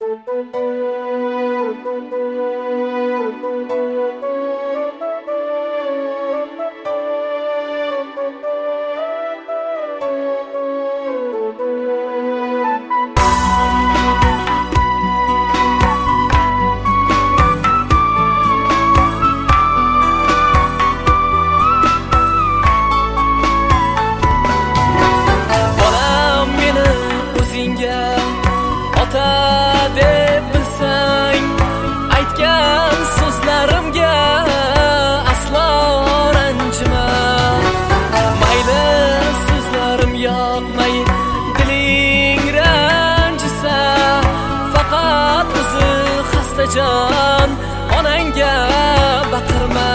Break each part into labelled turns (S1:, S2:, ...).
S1: Ota deb bilsang, aytgan so'zlarimga aslo ranjima. Mayli so'zlarim yoqmay diling ranjisa, faqat o'zi xastajon onangga baqirma.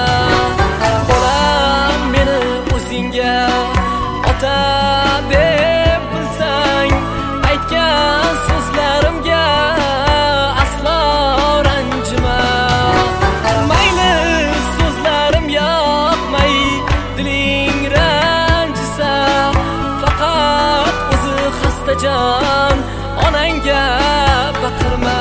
S1: Bolam meni o'zingga ota deb bilsang, aytgan so'zlarimga aslo ranjima. Mayli so'zlarim yoqmay diling ranjisa, faqat o'zi xastajon onangga baqirma.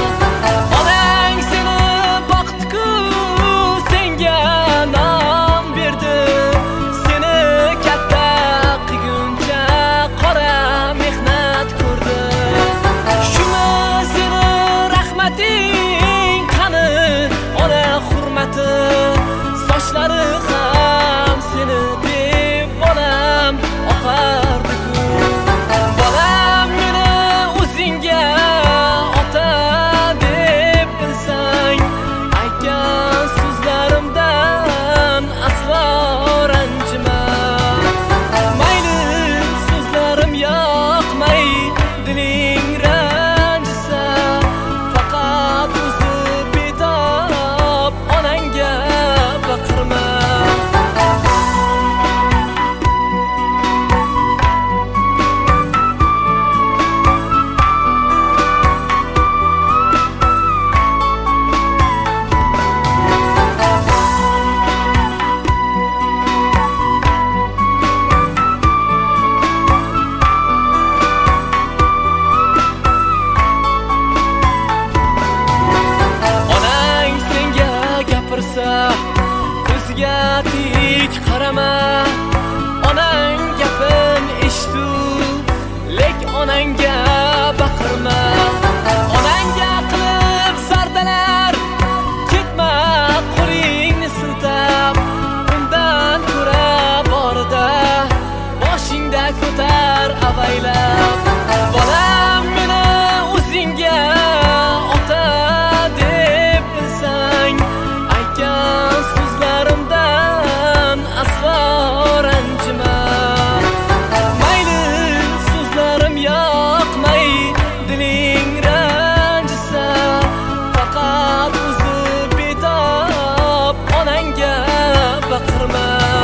S1: Onang seni boqdi-ku, senga nom berdi, seni katta qilguncha qora mehnat ko'rdi. Shuni seni rahmating qani, ona hurmati, sochlari ham seni deb bolam oqardi-ku. Bolam meni o'zingga ota deb bilsang, aytgan so'zlarimdan aslo ranjima. Mayli so'zlarim yoqmay diling ranjisa, faqat o'zi betob onangga baqirma. Onang senga gapirsa, ko'ziga tik qarama. Onang gapin eshitu, lek onangga baqirma. Onangga qilib zardalar, ketma qo'lingni siltab. Undan ko'ra borida boshingda ko'tar avaylab. Bolam meni o'zingga ota deb bilsang, aytgan so'zlarimdan aslo ranjima. Mayli so'zlarim yoqmay diling ranjisa, faqat o'zi betob onangga baqirma.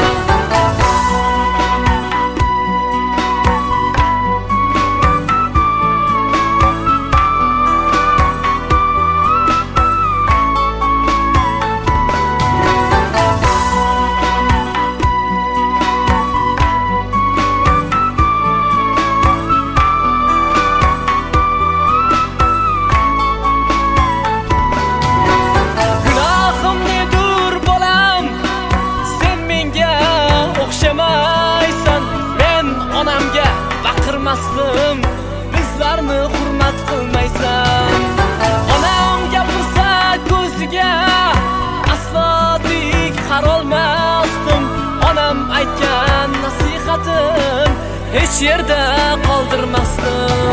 S1: Gunohim nedur bolam, sen menga o'xshamaysan. Men onamga baqirmasdim, bizlarni hurmat qilmaysan. Onam gapirsa ko'ziga aslo tik qarolmasdim. Onam aytgan nasihatim hech yerda qoldirmasdim.